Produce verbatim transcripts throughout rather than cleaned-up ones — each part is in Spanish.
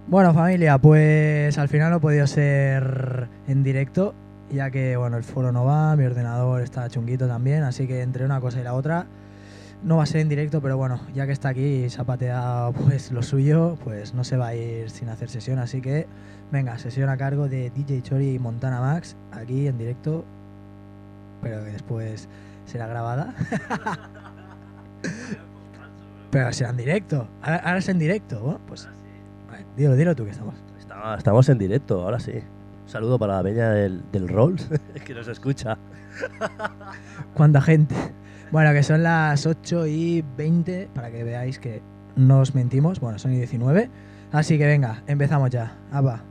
Bueno, familia, pues al final no he podido ser en directo, ya que bueno, el foro no va, mi ordenador está chunguito también, así que entre una cosa y la otra no va a ser en directo, pero bueno, ya que está aquí y se ha pateado pues lo suyo, pues no se va a ir sin hacer sesión, así que venga, sesión a cargo de D J Chori y Montana Max, aquí en directo, pero que después será grabada. Pero será en directo, ahora, ahora es en directo, bueno, pues vale, dilo, dilo tú que estamos. Está- estamos en directo, ahora sí. Un saludo para la peña del, del Rolls, que nos escucha. ¿Cuánta gente? Bueno, que son las ocho y veinte, para que veáis que no os mentimos. Bueno, son y diecinueve. Así que venga, empezamos ya. Apa.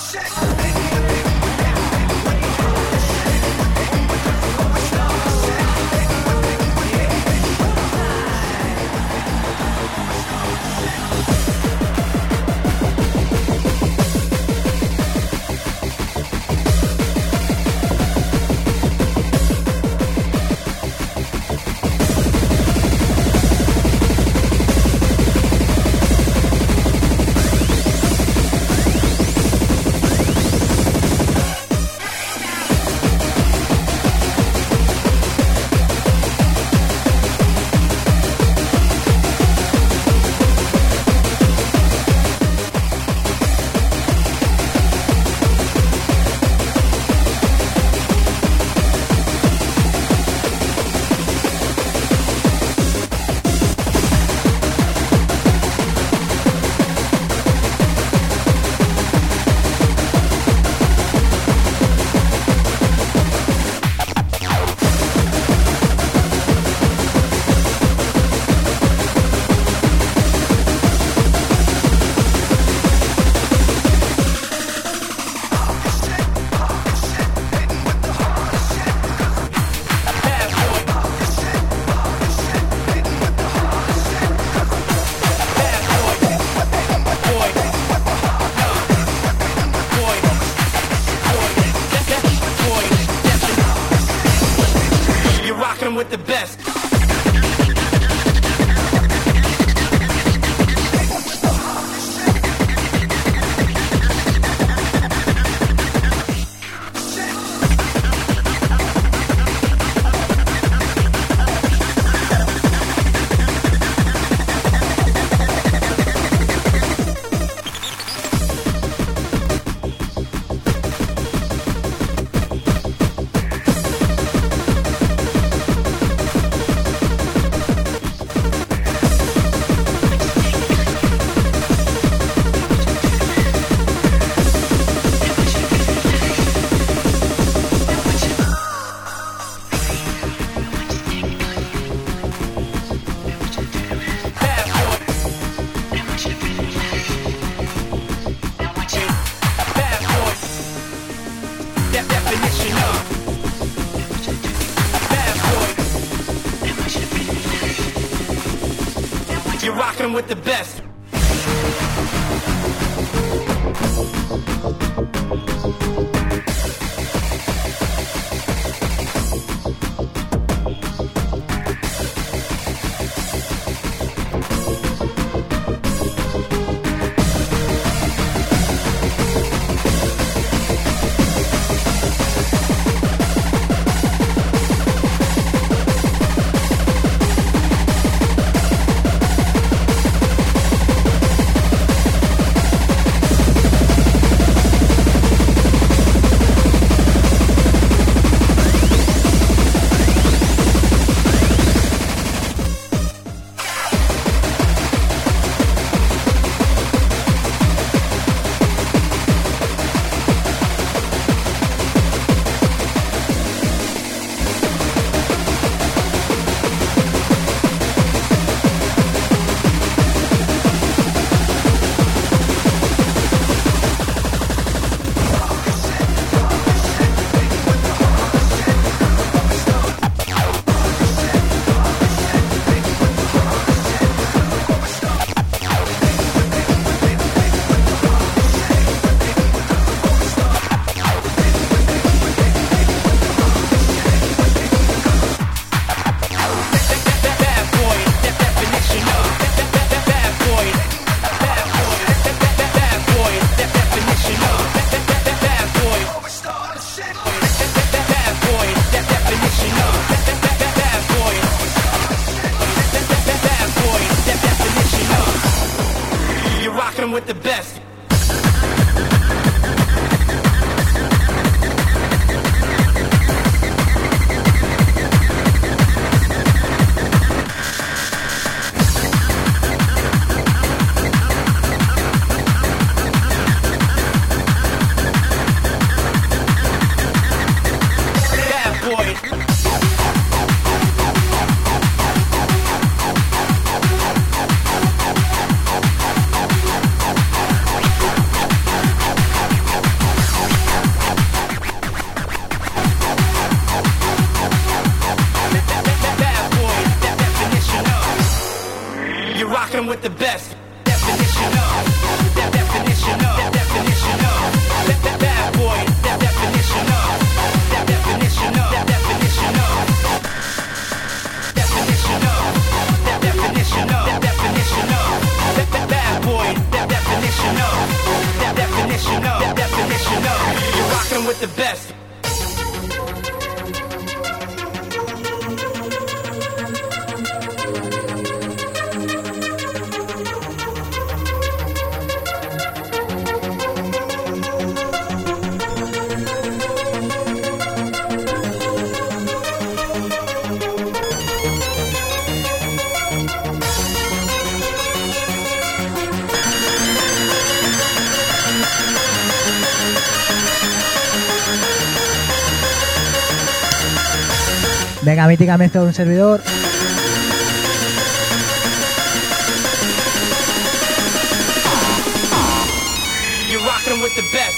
With the best. You're rocking with the best. With the best. rocking with the best. Venga, mítica mezcla de un servidor. You're rocking with the best.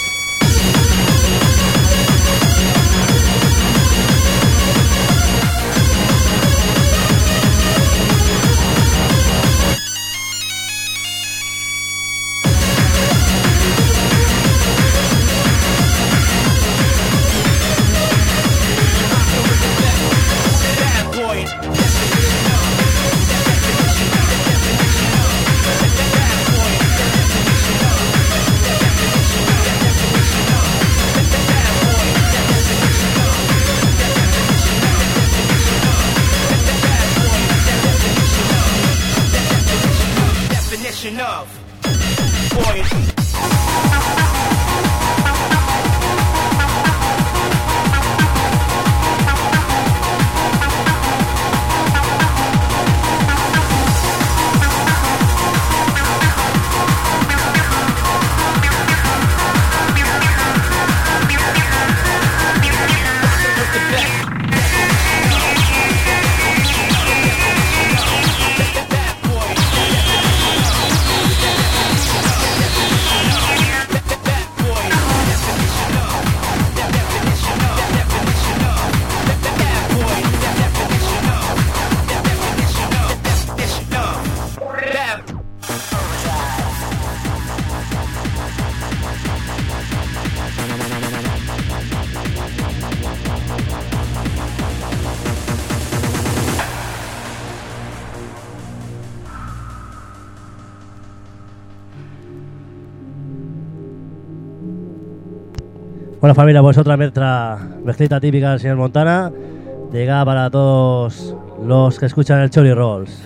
Of boy. Bueno, familia, pues otra mezcla, mezclita típica del señor Montana, llegada para todos los que escuchan el Choli Rolls.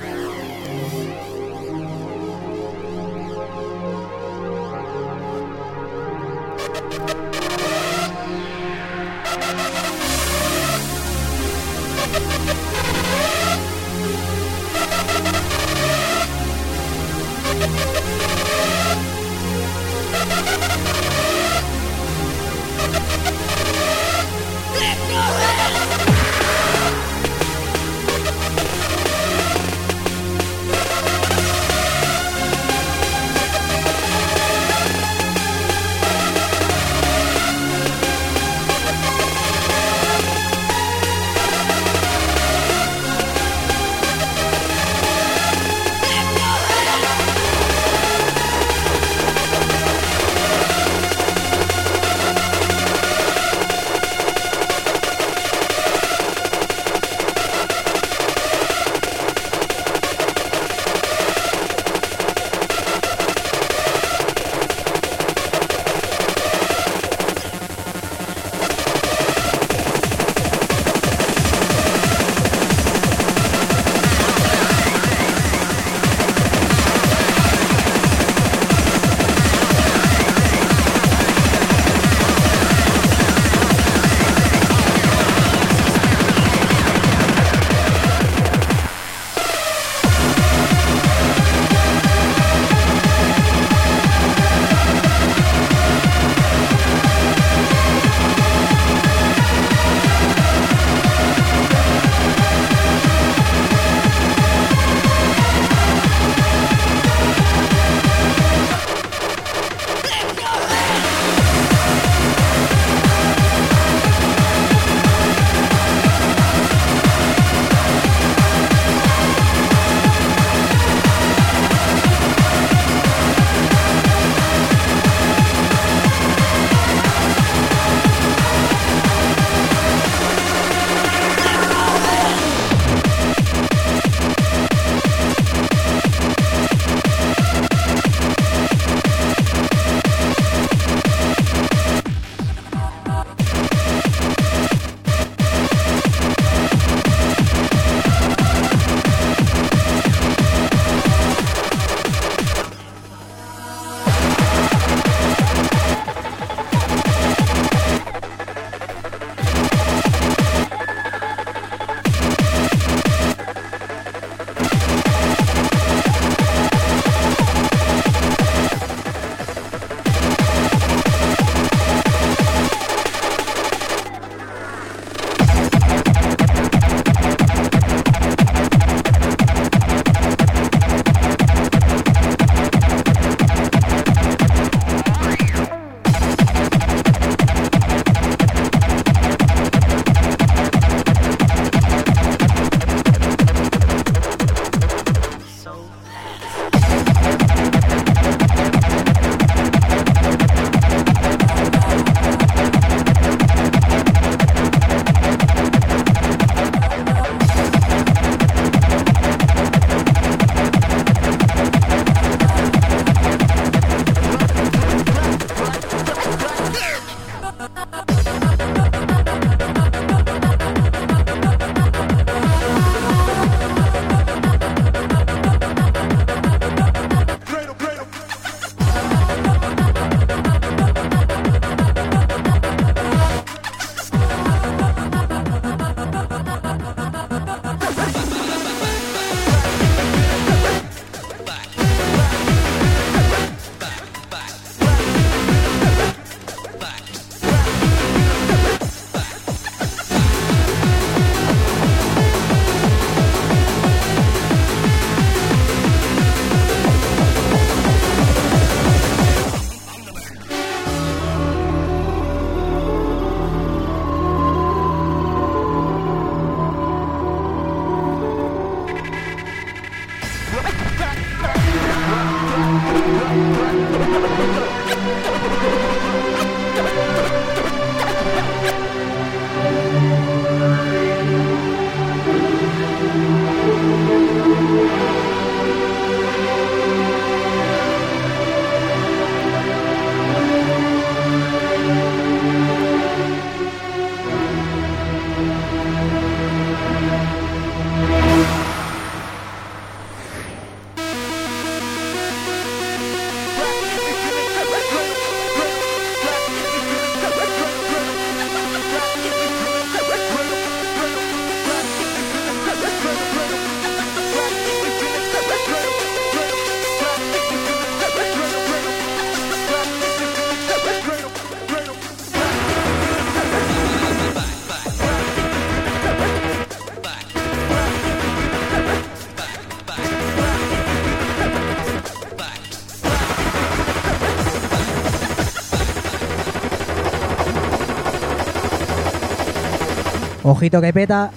Ojito que peta.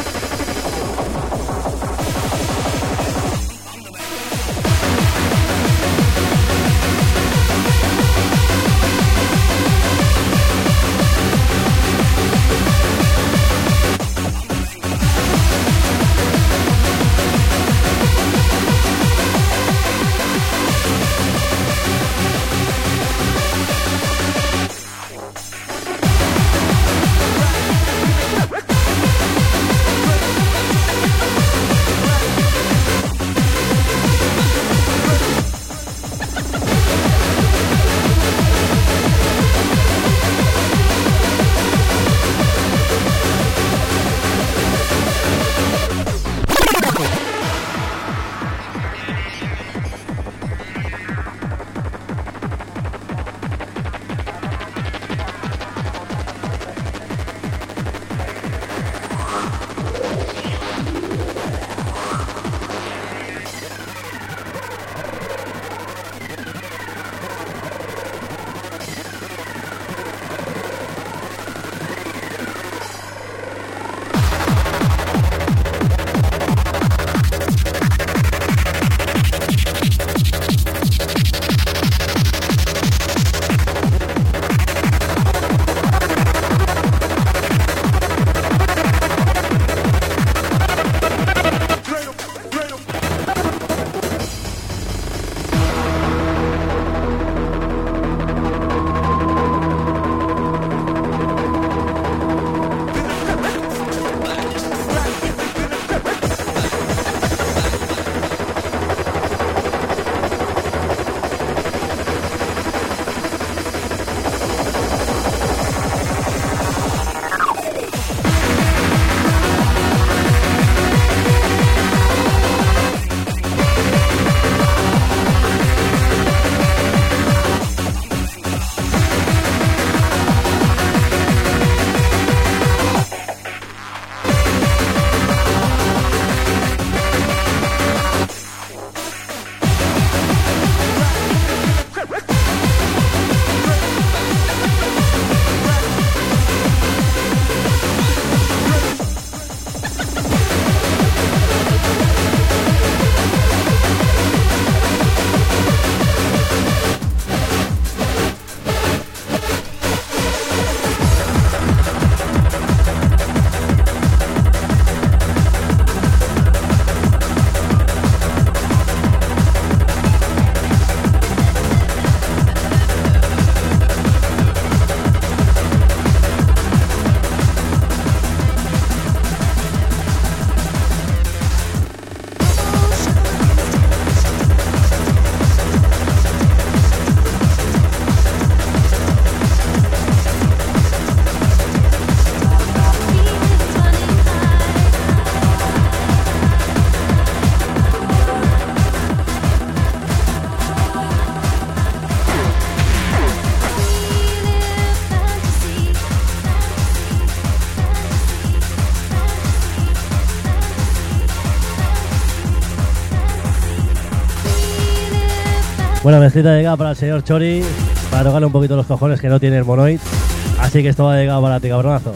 Bueno, mezclita dedicada para el señor Chori, para tocarle un poquito los cojones que no tiene el Monoid. Así que esto va dedicado para ti, cabronazo.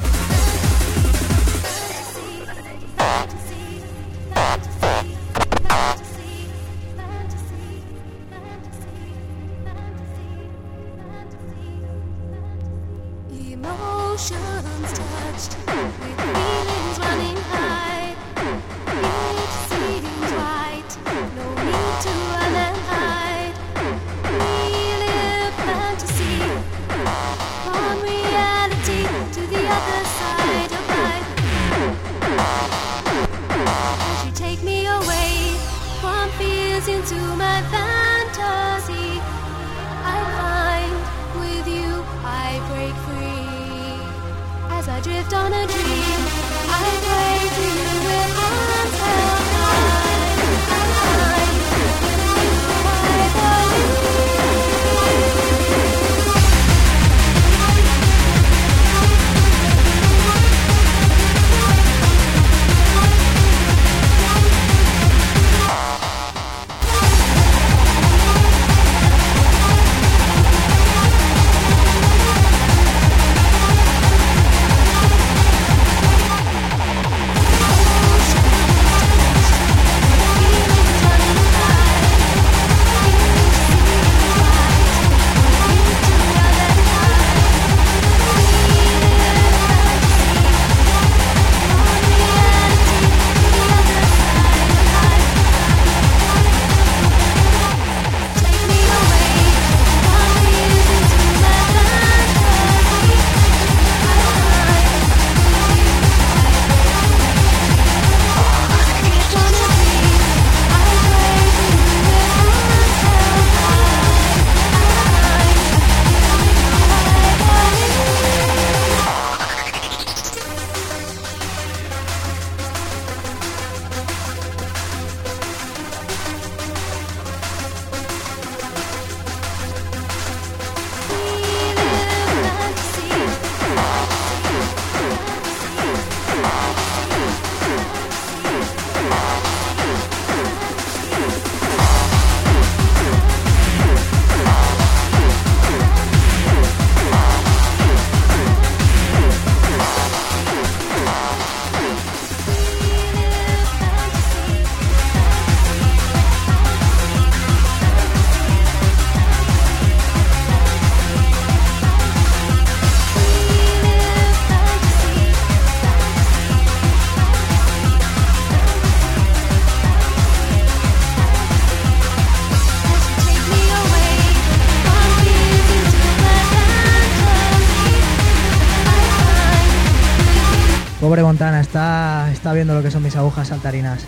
Pobre Montana, está, está viendo lo que son mis agujas saltarinas.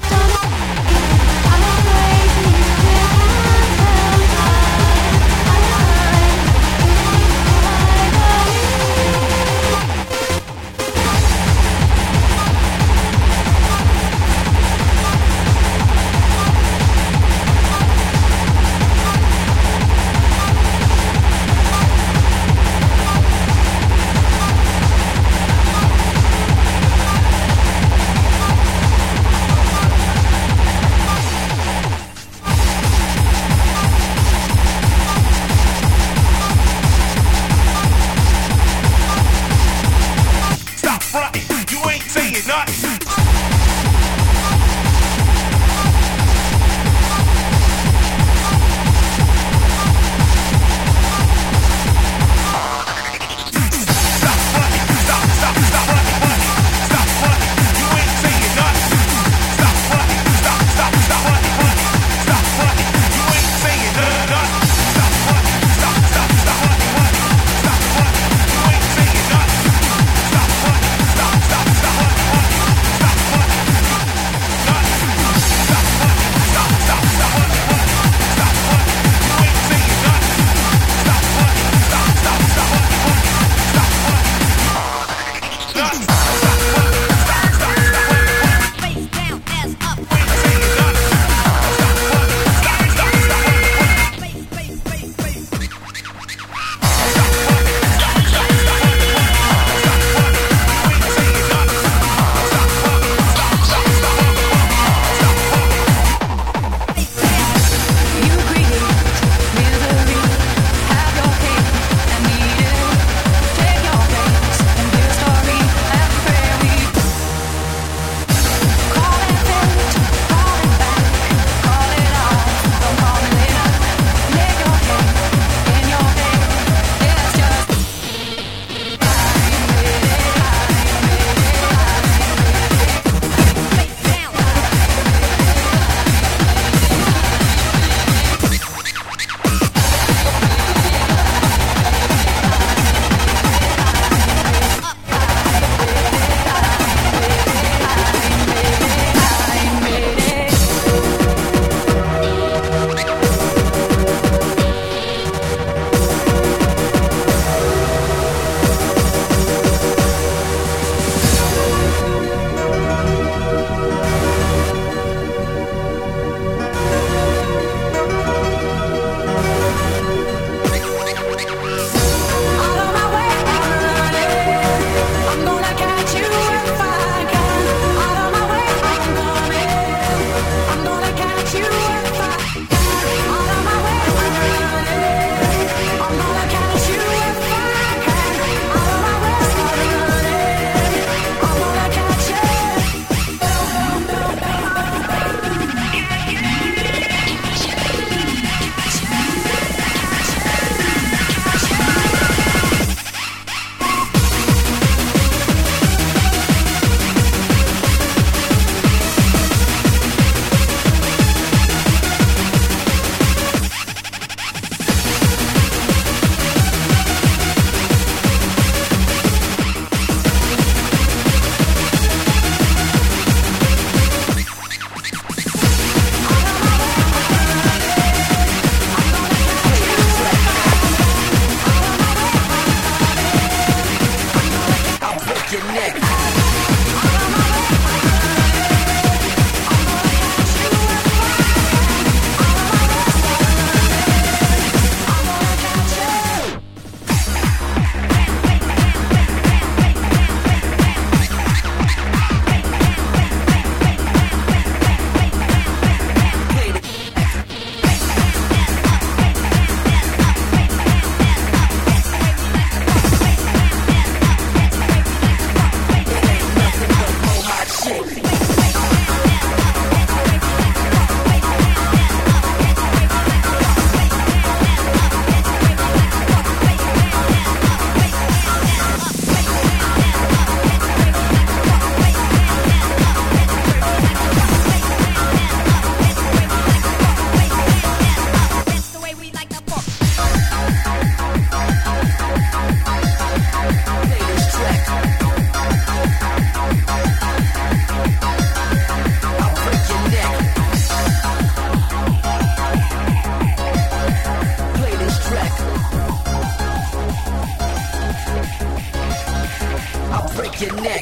break your neck.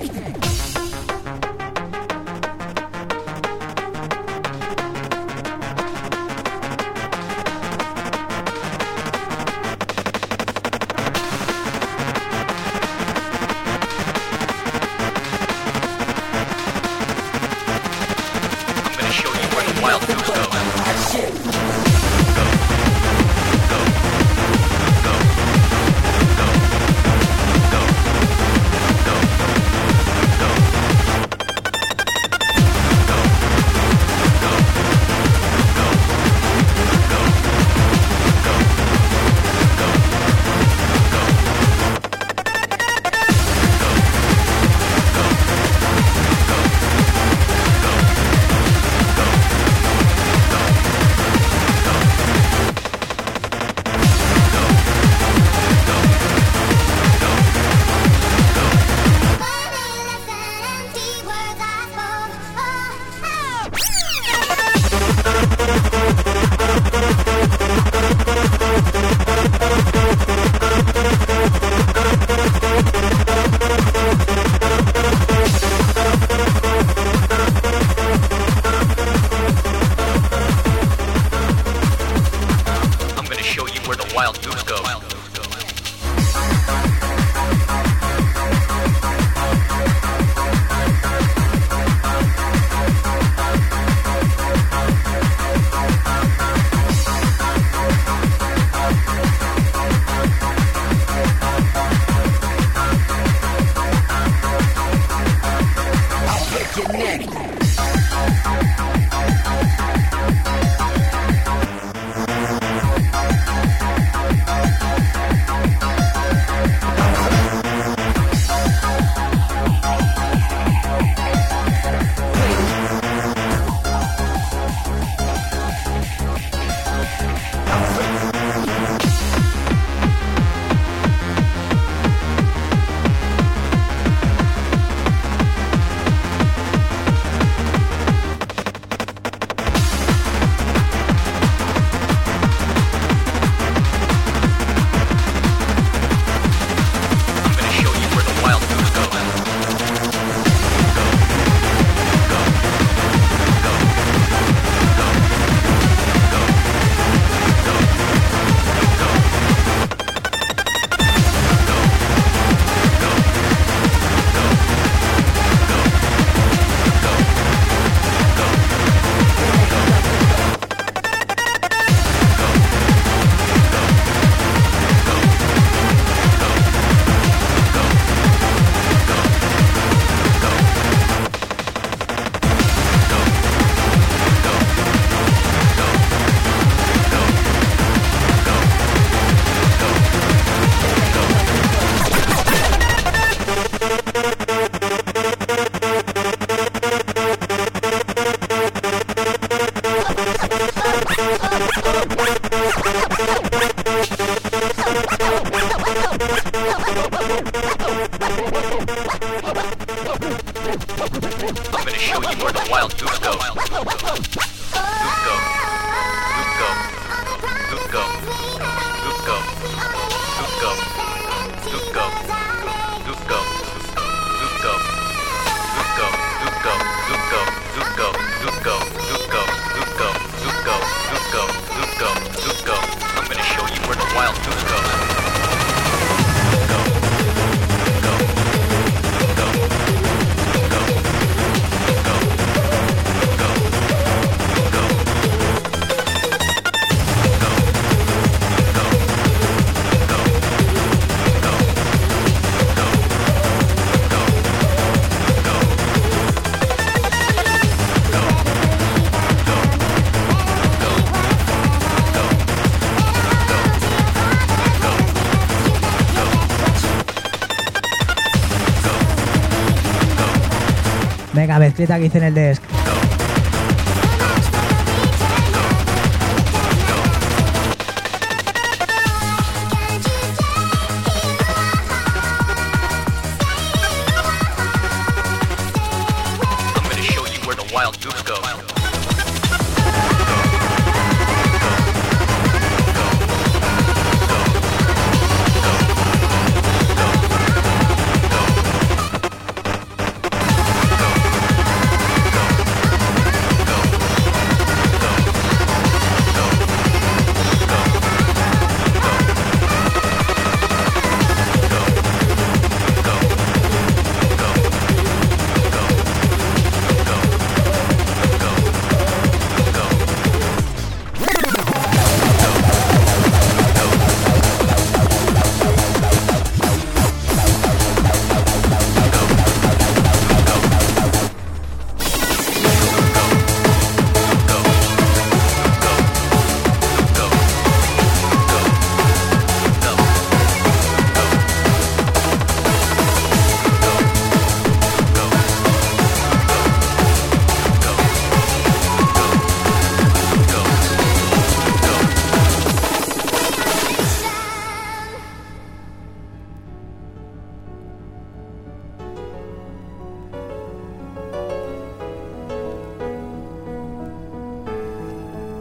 Venga, mezclita que hice en el desk.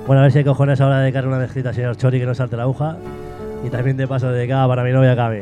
Bueno, a ver si hay cojones ahora de dedicarle una mezclita al señor Chori que no salte la aguja. Y también de paso dedicada para mi novia Cami.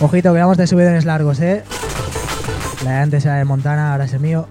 Ojito, que vamos de subidones largos, ¿eh? La de antes era de Montana, ahora es el mío.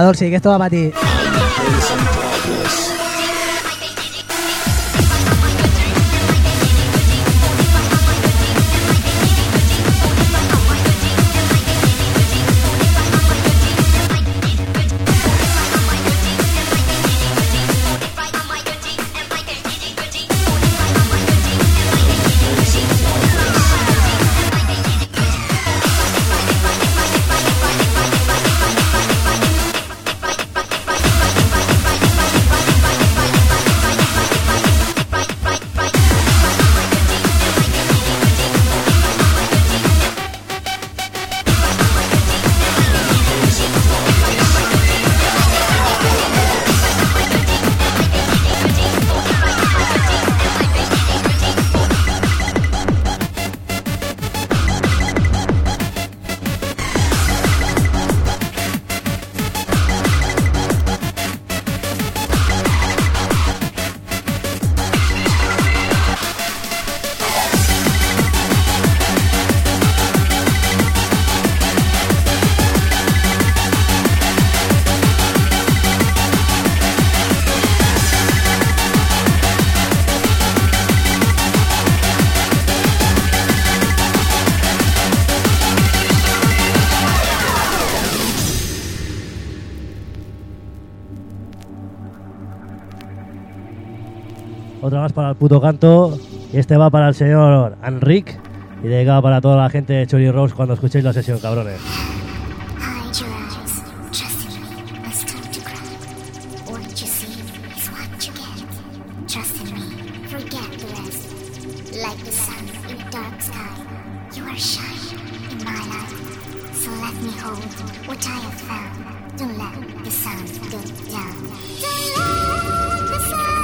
Dorsi, que esto va para ti. Otra más para el puto canto. Y este va para el señor Enric. Y dedicado para toda la gente de Chori Rose cuando escuchéis la sesión, cabrones. Hide your eyes, trust in me, it's time to cry. What you see is what you get. Trust in me, forget the rest. Like the sun in a dark sky, you are shine in my light. So let me hold what I have found. Don't let the sun go down. Don't let the sun.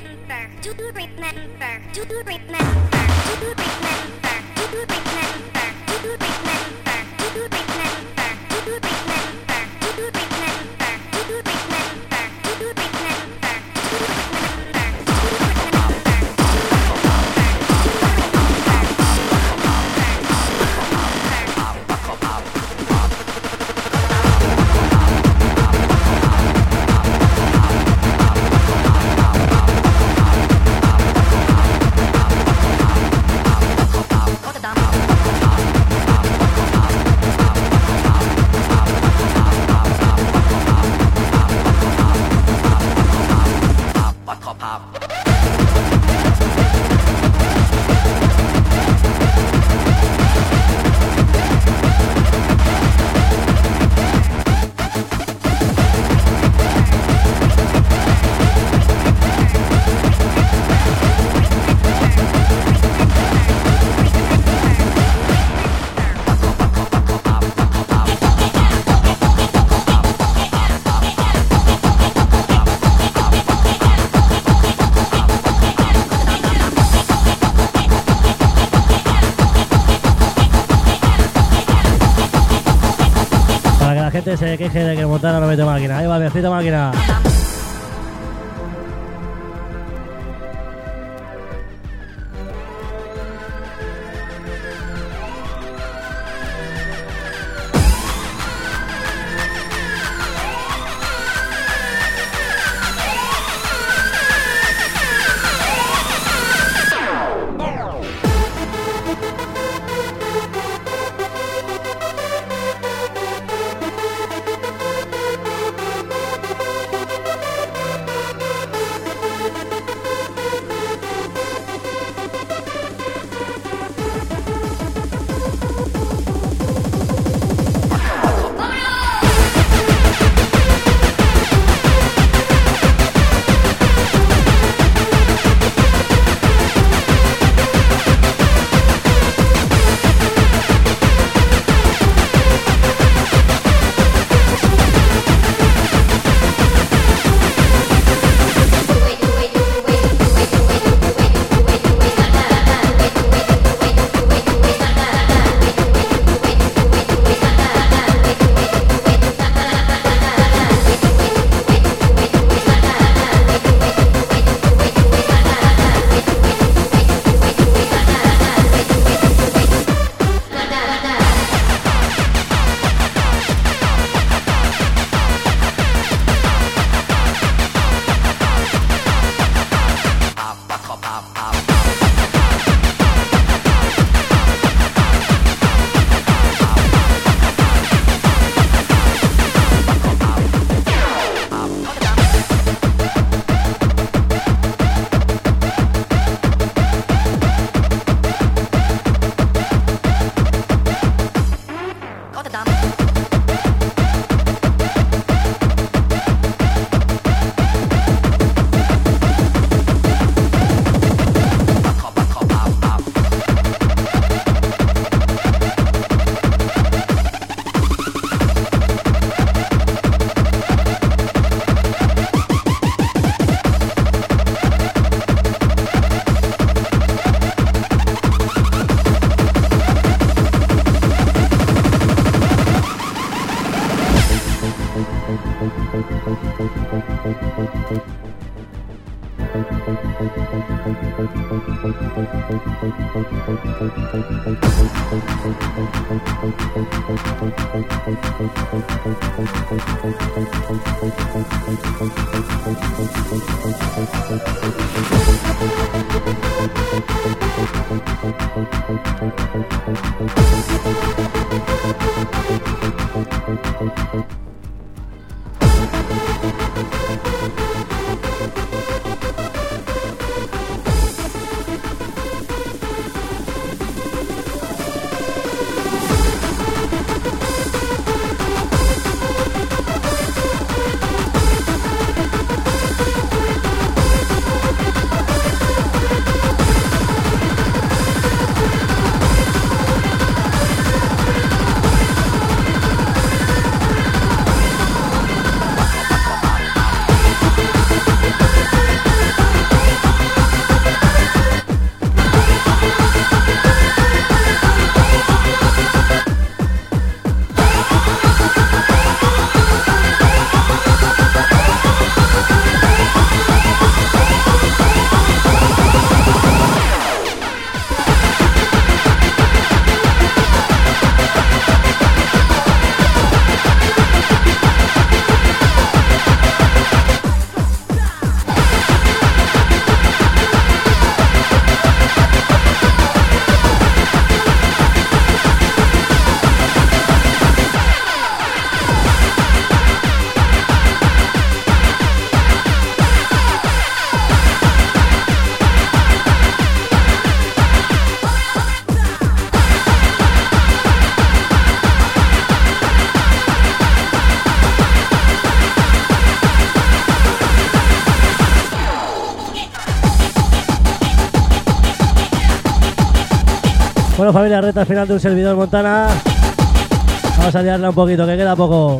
Se queje de que Montana no mete máquina. Ahí va, viejita máquina. Bueno, familia, recta final de un servidor Montana. Vamos a liarla un poquito, que queda poco.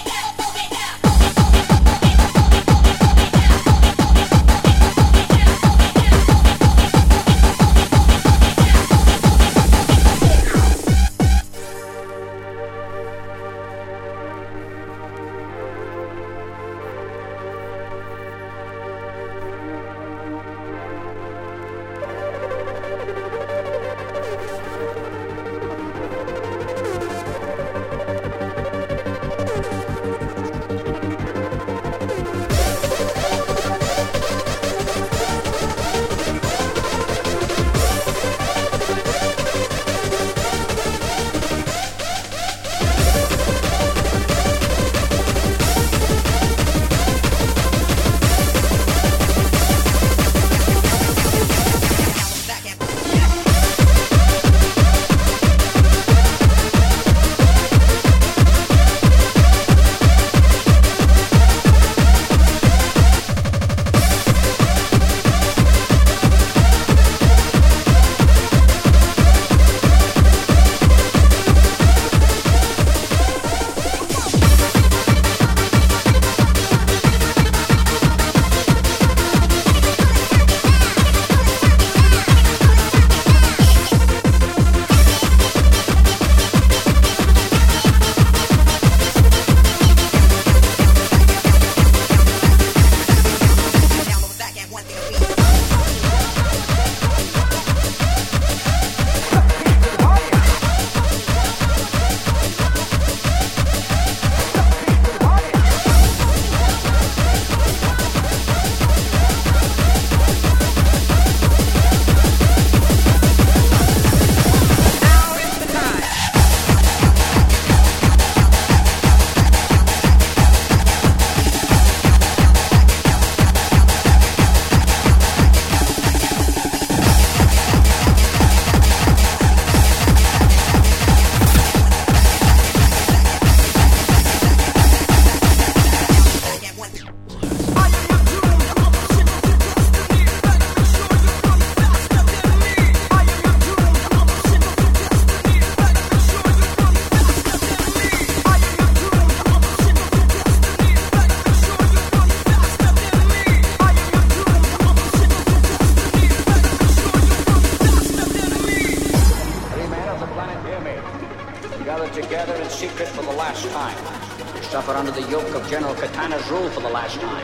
Suffer under the yoke of General Katana's rule for the last time.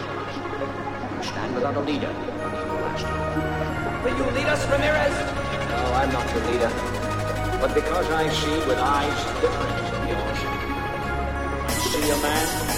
You stand without a leader for the last time. Will you lead us, Ramirez? No, I'm not the leader. But because I see with eyes different from yours, I see a man.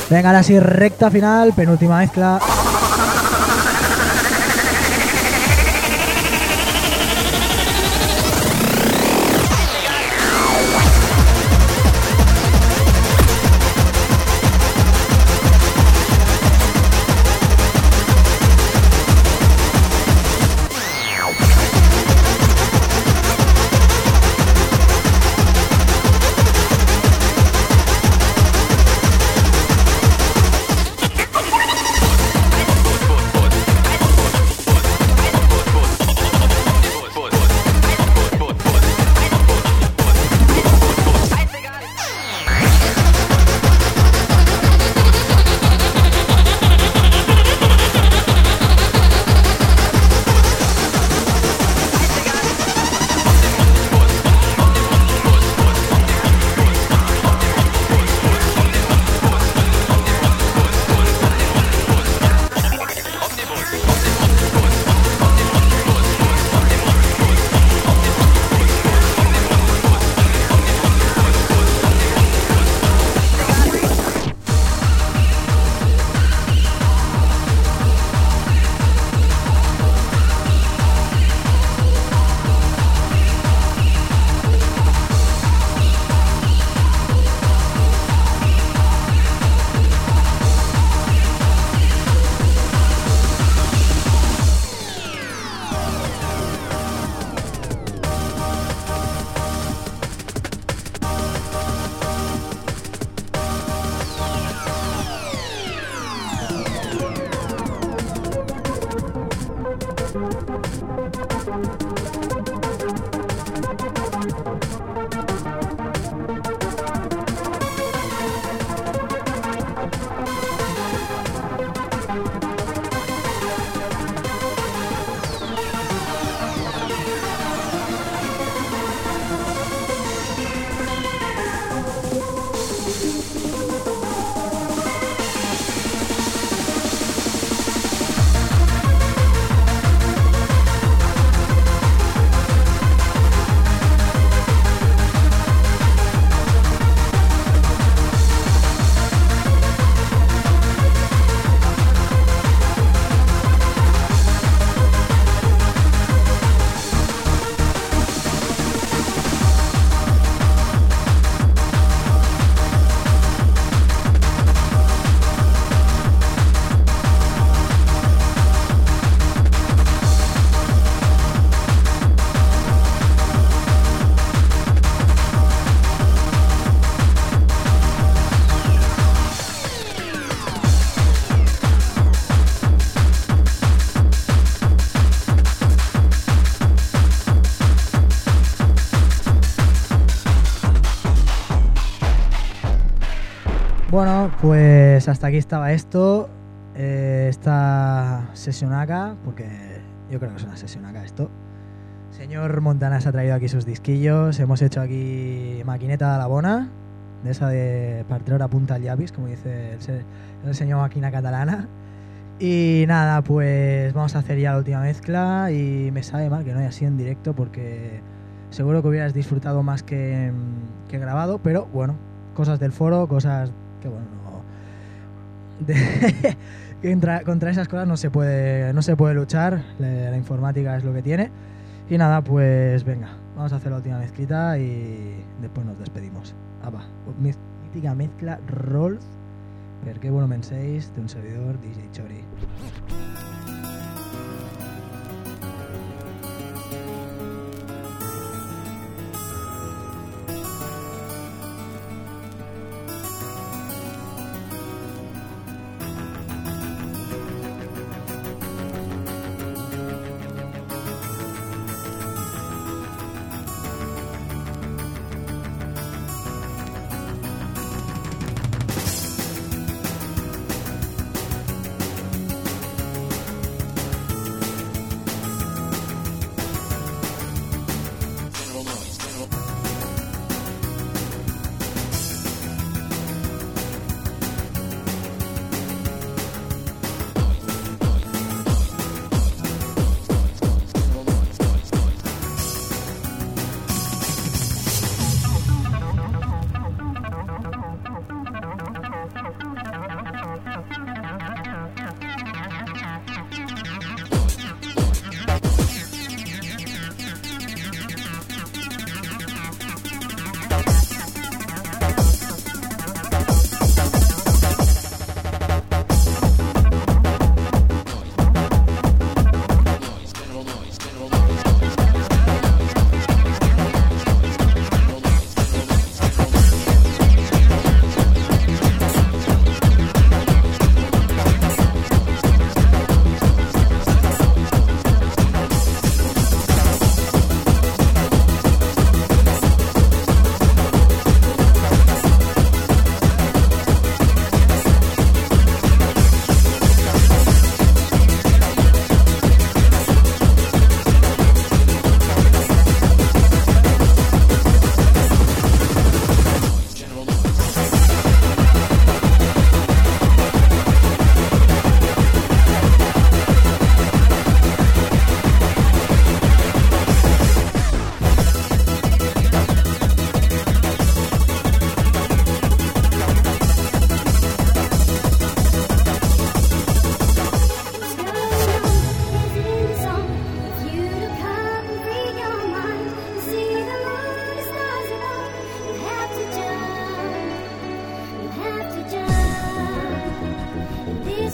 Venga, ahora sí, recta final, penúltima mezcla. Bueno, pues hasta aquí estaba esto. Eh, esta sesionaca, porque yo creo que es una sesionaca esto. Señor Montana se ha traído aquí sus disquillos. Hemos hecho aquí maquineta de la bona, de esa de partidora punta al llavis, como dice el, se el señor máquina catalana. Y nada, pues vamos a hacer ya la última mezcla. Y me sabe mal que no haya sido en directo, porque seguro que hubieras disfrutado más que, que grabado. Pero bueno, cosas del foro, cosas que bueno, no, de, contra, contra esas cosas no se puede, no se puede luchar. La, la informática es lo que tiene. Y nada, pues venga, vamos a hacer la última mezclita y después nos despedimos. Ah, va, mítica mezcla Rolls, perquè volumen seis de un servidor D J Chori.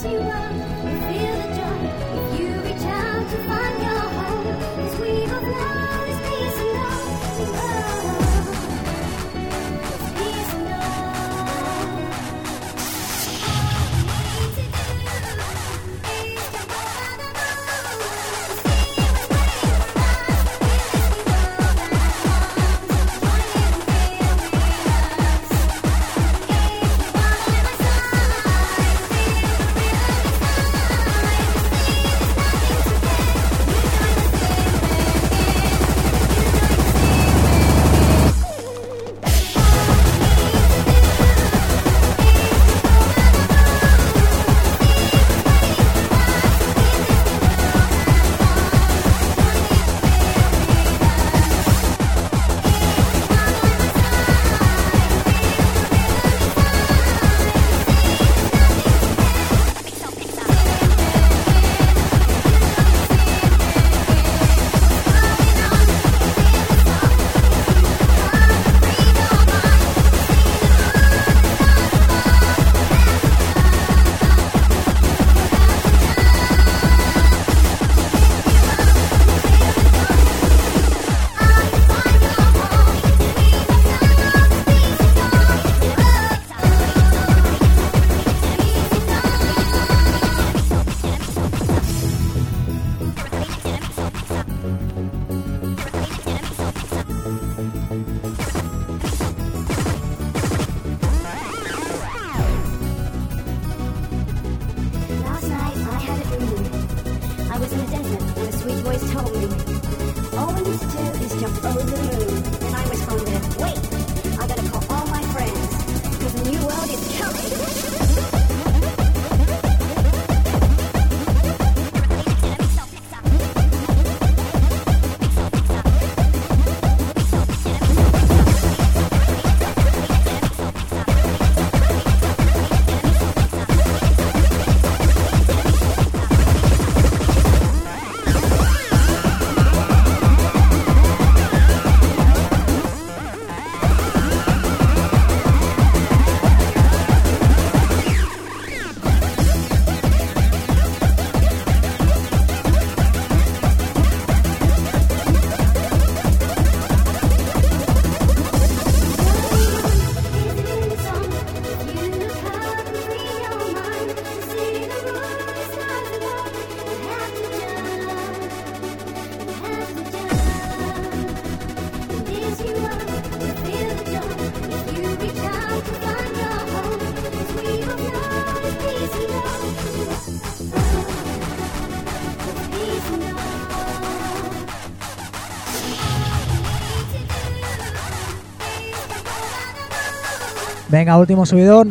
Venga, último subidón.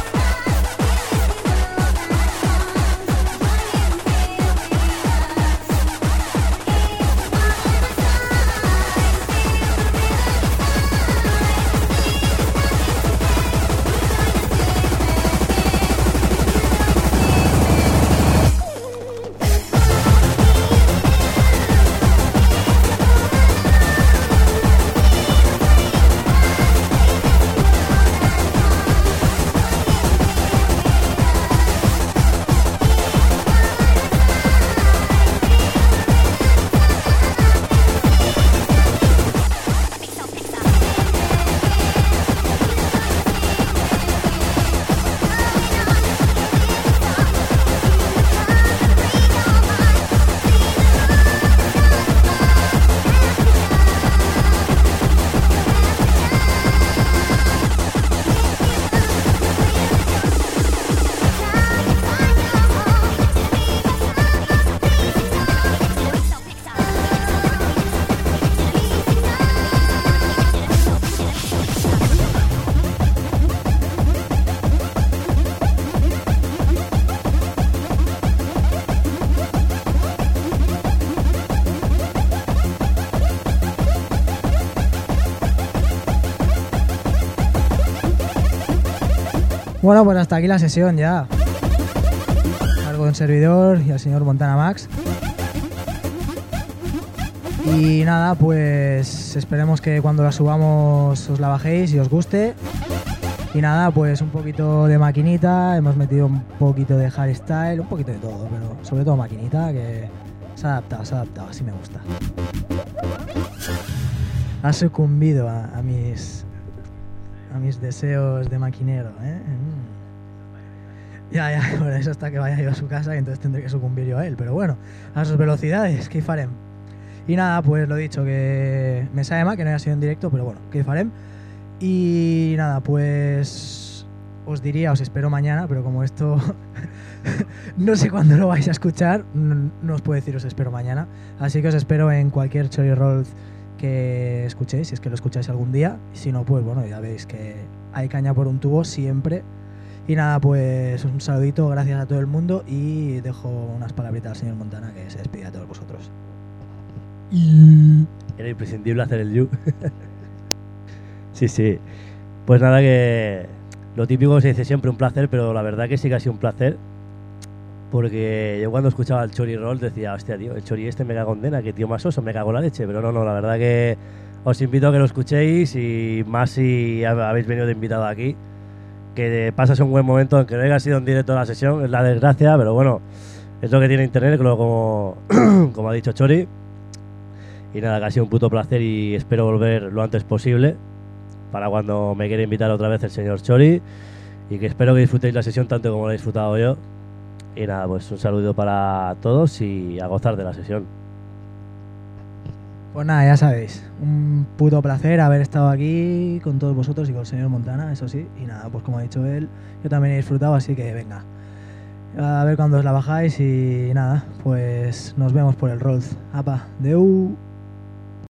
Bueno, pues hasta aquí la sesión ya. Cargo de un servidor y al señor Montana Max. Y nada, pues esperemos que cuando la subamos os la bajéis y os guste. Y nada, pues un poquito de maquinita, hemos metido un poquito de hardstyle, un poquito de todo, pero sobre todo maquinita, que se ha adaptado, se ha adaptado, así me gusta. Ha sucumbido a, a mis a mis deseos de maquinero, ¿eh? Mm. Ya, ya, por eso hasta que vaya yo a su casa y entonces tendré que sucumbir yo a él, pero bueno, a sus velocidades, ¿qué farem? Y nada, pues lo dicho, que me sabe mal que no haya sido en directo, pero bueno, ¿qué farem? Y nada, pues os diría, os espero mañana, pero como esto no sé cuándo lo vais a escuchar, no, no os puedo decir os espero mañana. Así que os espero en cualquier Chori Roll que escuchéis, si es que lo escucháis algún día. Y si no, pues bueno, ya veis que hay caña por un tubo siempre. Y nada, pues un saludito, gracias a todo el mundo y dejo unas palabritas al señor Montana que se despide a todos vosotros. Era imprescindible hacer el you. Sí, sí. Pues nada, que lo típico se dice siempre un placer, pero la verdad que sí que ha sido un placer. Porque yo cuando escuchaba el Chori Roll decía, hostia, tío, el Chori este me cago en dena, que tío más oso, me cago en la leche. Pero no, no, la verdad que os invito a que lo escuchéis y más si habéis venido de invitado aquí. Que pasas un buen momento, aunque no haya sido en directo la sesión, es la desgracia, pero bueno, es lo que tiene internet, como, como ha dicho Chori. Y nada, que ha sido un puto placer y espero volver lo antes posible para cuando me quiera invitar otra vez el señor Chori, y que espero que disfrutéis la sesión tanto como lo he disfrutado yo. Y nada, pues un saludo para todos y a gozar de la sesión. Pues nada, ya sabéis, un puto placer haber estado aquí con todos vosotros y con el señor Montana, eso sí. Y nada, pues como ha dicho él, yo también he disfrutado, así que venga, a ver cuándo os la bajáis y nada, pues nos vemos por el Rolls. Apa, deu.